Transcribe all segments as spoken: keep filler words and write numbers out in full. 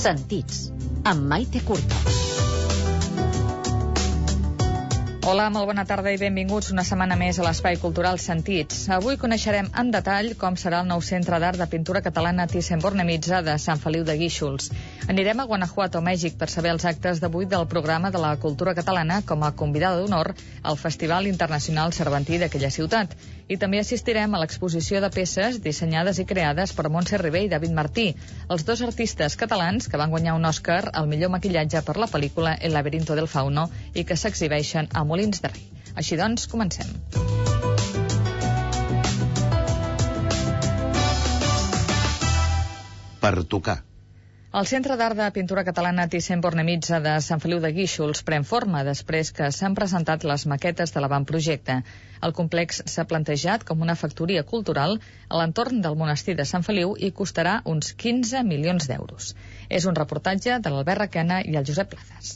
Sentits, amb Maite Curto. Hola, molt bona tarda i benvinguts una setmana més a l'Espai Cultural Sentits. Avui coneixerem en detall com serà el nou Centre d'Art de Pintura Catalana Thyssen-Bornemisza de Sant Feliu de Guíxols. Anirem a Guanajuato, Mèxic, per saber els actes d'avui del programa de la cultura catalana com a convidada d'honor al Festival Internacional Cervantí d'aquella ciutat. I també assistirem a l'exposició de peces dissenyades i creades per Montse Ribé i David Martí, els dos artistes catalans que van guanyar un Òscar al millor maquillatge per la pel·lícula El laberinto del fauno i que s'exhibeixen a Molins de Rei. Així doncs, comencem. Per tocar. El Centre d'Art de Pintura Catalana Thyssen-Bornemisza de Sant Feliu de Guíxols pren forma després que s'han presentat les maquetes de l'avantprojecte. El complex s'ha plantejat com una factoria cultural a l'entorn del monestir de Sant Feliu i costarà uns quinze milions d'euros. És un reportatge de l'Albert Requena i el Josep Plazas.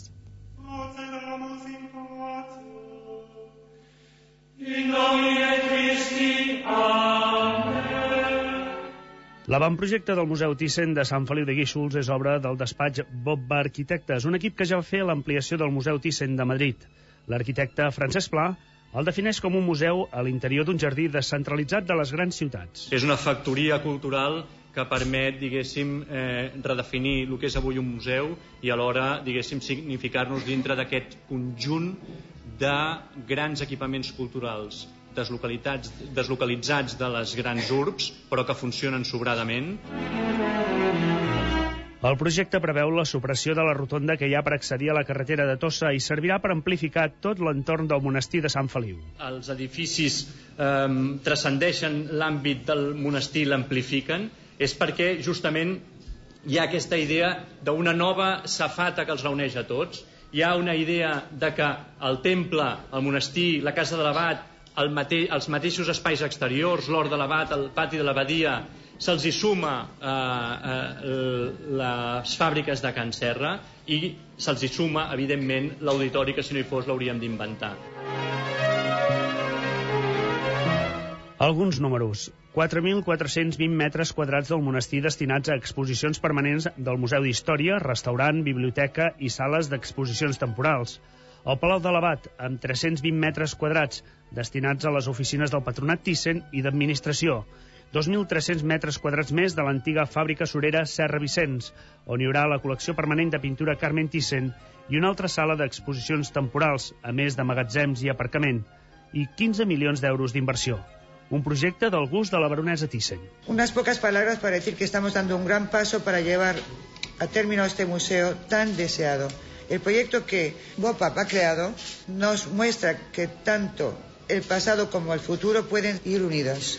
In nomine Christi, Amen. L'avantprojecte del Museu Thyssen de Sant Feliu de Guíxols és obra del despatx Bobba Arquitectes, un equip que ja va fer l'ampliació del Museu Thyssen de Madrid. L'arquitecte Francesc Pla el defineix com un museu a l'interior d'un jardí descentralitzat de les grans ciutats. És una factoria cultural que permet, diguéssim, eh, redefinir el que és avui un museu i alhora, diguéssim, significar-nos dintre d'aquest conjunt de grans equipaments culturals deslocalitzats, deslocalitzats de les grans urbs, però que funcionen sobradament. El projecte preveu la supressió de la rotonda que hi ha per accedir a la carretera de Tossa i servirà per amplificar tot l'entorn del monestir de Sant Feliu. Els edificis eh, transcendeixen l'àmbit del monestir i l'amplifiquen. És perquè justament hi ha aquesta idea d'una nova safata que els reuneix a tots. Hi ha una idea de que el temple, el monestir, la casa de l'abat, el mate els mateixos espais exteriors, l'hort de l'abat, el pati de l'abadia, se'ls hi suma eh, eh, les fàbriques de Can Serra i se'ls hi suma, evidentment, l'auditori, que si no hi fos l'hauríem d'inventar. Alguns números. quatre mil quatre-cents vint metres quadrats del monestir destinats a exposicions permanents del Museu d'Història, restaurant, biblioteca i sales d'exposicions temporals. El Palau de l'Abat, amb tres-cents vint metres quadrats, destinats a les oficines del Patronat Thyssen i d'Administració. dos mil tres-cents metres quadrats més de l'antiga fàbrica surera Serra Vicenç, on hi haurà la col·lecció permanent de pintura Carmen Thyssen i una altra sala d'exposicions temporals, a més de magatzems i aparcament, i quinze milions d'euros d'inversió. Un projecte del gust de la baronesa Thyssen. Unas pocas palabras para decir que estamos dando un gran paso para llevar a término este museo tan deseado. El proyecto que Bobba ha creado nos muestra que tanto el pasado como el futuro pueden ir unidos.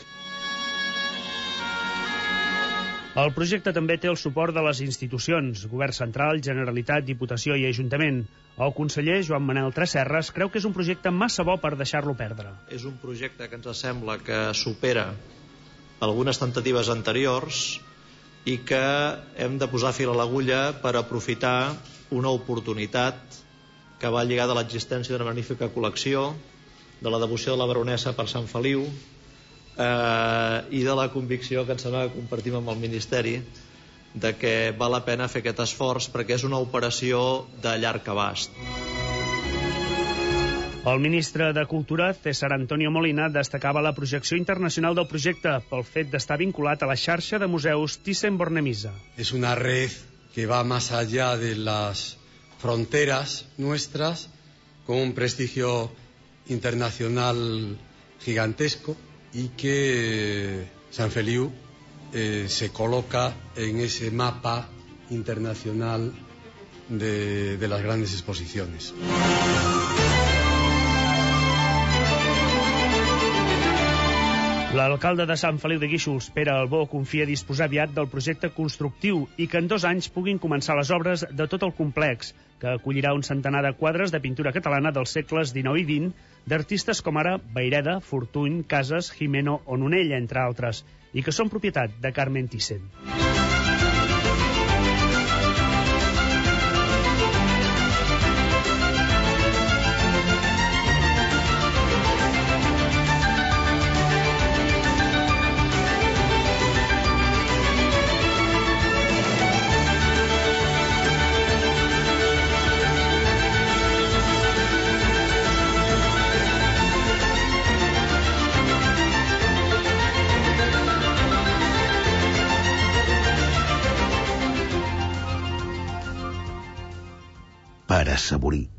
El projecte també té el suport de les institucions, Govern Central, Generalitat, Diputació i Ajuntament. El conseller Joan Manel Tresserras creu que és un projecte massa bo per deixar-lo perdre. És un projecte que ens sembla que supera algunes temptatives anteriors i que hem de posar fil a l'agulla per aprofitar una oportunitat que va lligada a l'existència d'una magnífica col·lecció, de la devoció de la baronessa per Sant Feliu eh, i de la convicció que em sembla que compartim amb el Ministeri de que val la pena fer aquest esforç perquè és una operació de llarg abast. El ministre de Cultura, César Antonio Molina, destacava la projecció internacional del projecte pel fet d'estar vinculat a la xarxa de museus Thyssen-Bornemisza. És una red que va más allá de las fronteras nuestras, con un prestigio internacional gigantesco y que Sant Feliu eh, se coloca en ese mapa internacional de, de las grandes exposiciones. L'alcalde de Sant Feliu de Guíxols, Pere Albó, confia disposar aviat del projecte constructiu i que en dos anys puguin començar les obres de tot el complex, que acollirà un centenar de quadres de pintura catalana dels segles dinou i vint d'artistes com ara Vayreda, Fortuny, Casas, Jimeno o Nonell, entre altres, i que són propietat de Carmen Thyssen. d'assaborir.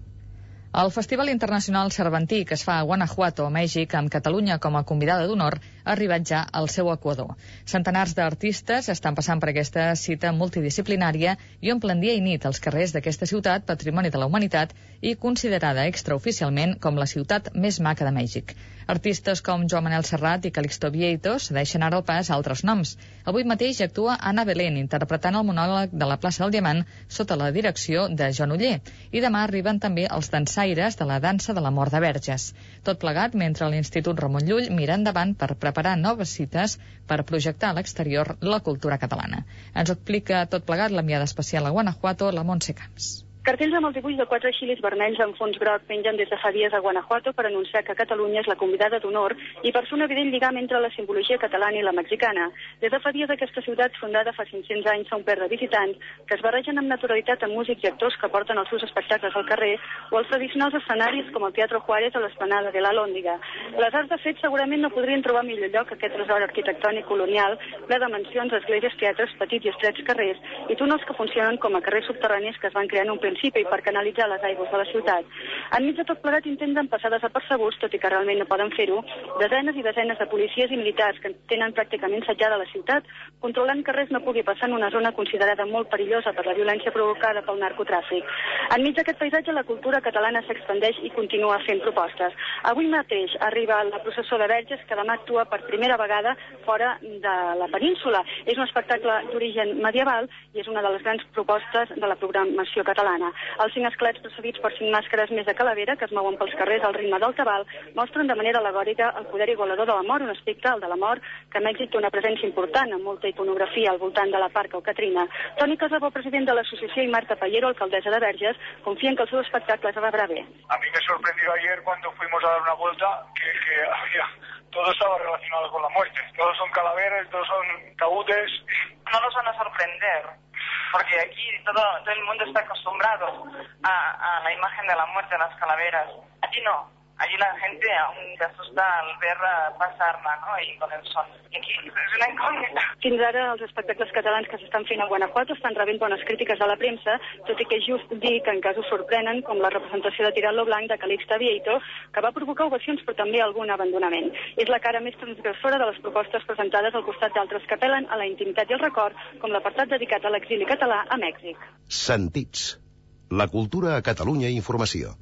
El Festival Internacional Cervantí, que es fa a Guanajuato, Mèxic, amb Catalunya com a convidada d'honor, ha arribat ja al seu equador. Centenars d'artistes estan passant per aquesta cita multidisciplinària i omplen dia i nit els carrers d'aquesta ciutat, patrimoni de la humanitat i considerada extraoficialment com la ciutat més maca de Mèxic. Artistes com Joan Manel Serrat i Calixto Vieito cedeixen ara el pas a altres noms. Avui mateix actua Ana Belén, interpretant el monòleg de la plaça del Diamant sota la direcció de Joan Oller. I demà arriben també els dansaires de la dansa de la mort de Verges. Tot plegat mentre l'Institut Ramon Llull mira endavant per preparar noves cites per projectar a l'exterior la cultura catalana. Ens ho explica tot plegat l'enviada especial a Guanajuato, la Montse Camps. Cartells amb el dibuix de quatre xilis vermells en fons groc pengen des de fa dies a Guanajuato per anunciar que Catalunya és la convidada d'honor i per fer un evident lligam entre la simbologia catalana i la mexicana. Des de fa dies aquesta ciutat, fundada fa cinc-cents anys, fa un perd de visitants que es barregen amb naturalitat amb músics i actors que porten els seus espectacles al carrer o els tradicionals escenaris com el Teatro Juárez o l'Esplanada de la Lóndiga. Les arts, de fet, segurament no podrien trobar millor lloc que aquest tresor arquitectònic colonial, ple de mansions, esglésies, teatres, petits i estrets carrers i túnels que funcionen com a carrers subterranis que es van crear en un principi i per canalitzar les aigües de la ciutat. Enmig de tot plegat intenten passar desapercebuts, tot i que realment no poden fer-ho, desenes i desenes de policies i militars que tenen pràcticament setjada la ciutat, controlant que res no pugui passar en una zona considerada molt perillosa per la violència provocada pel narcotràfic. Enmig d'aquest paisatge, la cultura catalana s'expandeix i continua fent propostes. Avui mateix arriba la processó de Verges, que demà actua per primera vegada fora de la península. És un espectacle d'origen medieval i és una de les grans propostes de la programació catalana. Els cinc esquelets precedits per cinc màscares més de calavera que es mouen pels carrers al ritme del tabal mostren de manera al·legòrica el poder igualador de la mort, un aspecte, el de la mort, que a Mèxic té una presència important amb molta iconografia al voltant de la Parca o Catrina. Toni Casabó, president de l'associació, i Marta Pallero, alcaldessa de Verges, confien que el seu espectacle es rebrà bé. A mí me sorprendió ayer cuando fuimos a dar una vuelta que, que había, todo estaba relacionado con la muerte. Todos son calaveras, todos son taúdes. No nos van a sorprender, porque aquí todo, todo el mundo está acostumbrado a, a la imagen de la muerte, a las calaveras. Allí no. Allí la gente aún se asusta al ver pasar-la, no?, i con el son. I aquí és una incògnita. Fins ara els espectacles catalans que s'estan fent a Guanajuato estan rebent bones crítiques de la premsa, tot i que és just dir que en casos sorprenen, com la representació de Tirant-lo Blanc de Calixto Vieito, que va provocar ovacions però també algun abandonament. És la cara més transgressora de les propostes presentades al costat d'altres que apel·len a la intimitat i el record, com l'apartat dedicat a l'exili català a Mèxic. Sentits. La cultura a Catalunya Informació.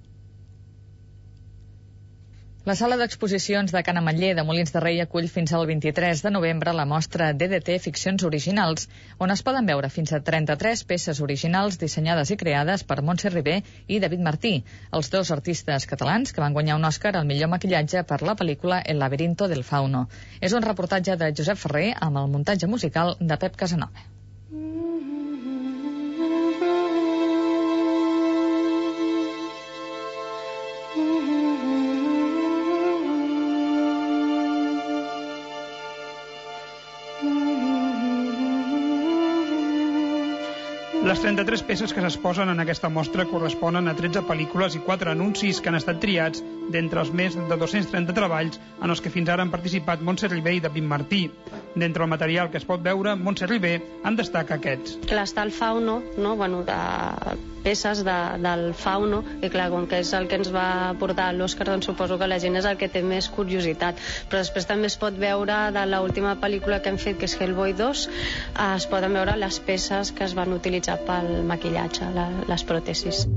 La sala d'exposicions de Can Ametller de Molins de Rei acull fins al vint-i-tres de novembre la mostra D D T Ficcions Originals, on es poden veure fins a trenta-tres peces originals dissenyades i creades per Montse Ribé i David Martí, els dos artistes catalans que van guanyar un Òscar al millor maquillatge per la pel·lícula El laberinto del fauno. És un reportatge de Josep Ferrer amb el muntatge musical de Pep Casanova. Les trenta-tres peces que s'exposen en aquesta mostra corresponen a tretze pel·lícules i quatre anuncis que han estat triats d'entre els més de dos-cents trenta treballs en els que fins ara han participat Montse Ribé i David Martí. D'entre el material que es pot veure, Montse Ribé en destaca aquests. Clar, està el fauno, no? Bueno, de peces de, del fauno, i clar, com que és el que ens va portar l'Òscar, doncs suposo que la gent és el que té més curiositat. Però després també es pot veure de l'última pel·lícula que hem fet, que és Hellboy dos, eh, es poden veure les peces que es van utilitzar pel maquillatge, la, les pròtesis.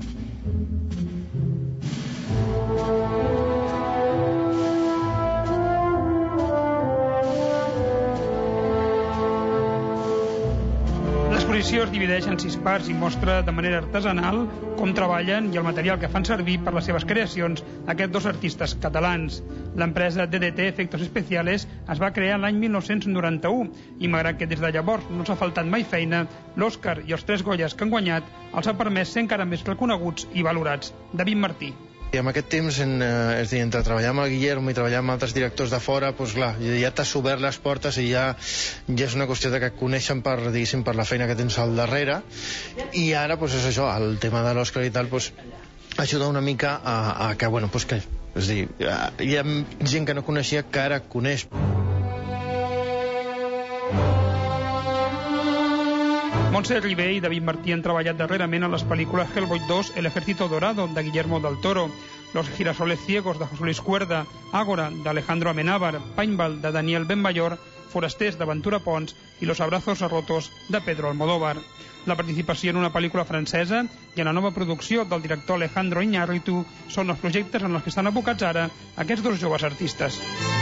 L'exposició es divideix en sis parts i mostra de manera artesanal com treballen i el material que fan servir per les seves creacions aquests dos artistes catalans. L'empresa D D T Efectos Especiales es va crear l'any mil nou-cents noranta-u i malgrat que des de llavors no s'ha faltat mai feina, l'Òscar i els tres Goyes que han guanyat els ha permès ser encara més reconeguts i valorats. David Martí. I en aquest temps, en, eh, és a dir, entre treballar amb el Guillermo i treballar amb altres directors de fora, doncs clar, ja t'has obert les portes i ja, ja és una qüestió de que et coneixen per, diguéssim, per la feina que tens al darrere, i ara doncs és això, el tema de l'Òscar i tal, doncs ajuda una mica a, a que, bueno, doncs que, és a dir, hi ha gent que no coneixia que ara coneix. Montse Ribé i David Martí han treballat darrerament en les pel·lícules Hellboy dos, El Ejército Dorado, de Guillermo del Toro, Los Girasoles Ciegos, de José Luis Cuerda, Ágora, de Alejandro Amenábar, Paintball, de Daniel Benmayor, Forasters, de Ventura Pons, i Los Abrazos Rotos, de Pedro Almodóvar. La participació en una pel·lícula francesa i en la nova producció del director Alejandro Iñárritu són els projectes en els que estan abocats ara aquests dos joves artistes.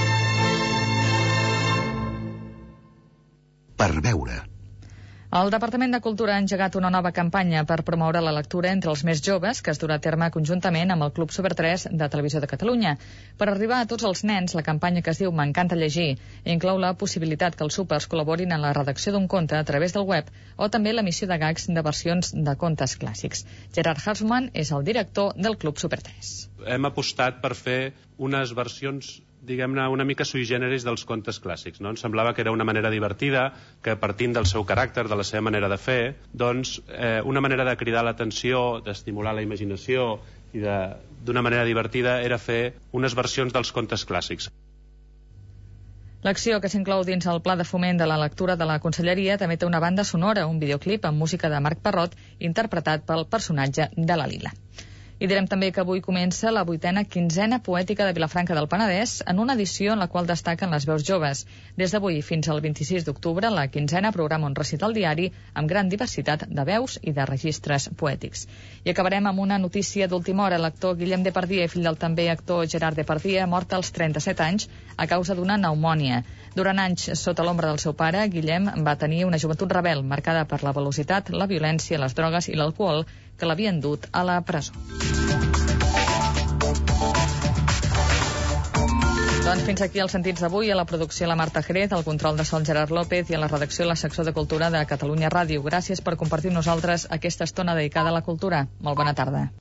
Per veure. El Departament de Cultura ha engegat una nova campanya per promoure la lectura entre els més joves, que es durà a terme conjuntament amb el Club Super tres de Televisió de Catalunya. Per arribar a tots els nens, la campanya, que es diu M'encanta llegir, inclou la possibilitat que els súpers col·laborin en la redacció d'un conte a través del web o també l'emissió de gags de versions de contes clàssics. Gerard Harsman és el director del Club Super tres. Hem apostat per fer unes versions, diguem-ne, una mica sui generis dels contes clàssics, no? Ens semblava que era una manera divertida, que partint del seu caràcter, de la seva manera de fer, doncs eh, una manera de cridar l'atenció, d'estimular la imaginació i d'una manera divertida era fer unes versions dels contes clàssics. L'acció, que s'inclou dins el Pla de Foment de la Lectura de la Conselleria, també té una banda sonora, un videoclip amb música de Marc Parrot, interpretat pel personatge de la Lila. I direm també que avui comença la vuitena quinzena poètica de Vilafranca del Penedès, en una edició en la qual destaquen les veus joves. Des d'avui fins al vint-i-sis d'octubre, la quinzena programa un recital diari amb gran diversitat de veus i de registres poètics. I acabarem amb una notícia d'última hora. L'actor Guillem Depardieu, fill del també actor Gerard Depardieu, mort als trenta-set anys a causa d'una pneumònia. Durant anys, sota l'ombra del seu pare, Guillem va tenir una joventut rebel, marcada per la velocitat, la violència, les drogues i l'alcohol, que l'havien dut a la presó. Doncs fins aquí els sentits d'avui. A la producció la Marta Jerez, al control de Sol Gerard López i a la redacció la secció de Cultura de Catalunya Ràdio. Gràcies per compartir amb nosaltres aquesta estona dedicada a la cultura. Molt bona tarda.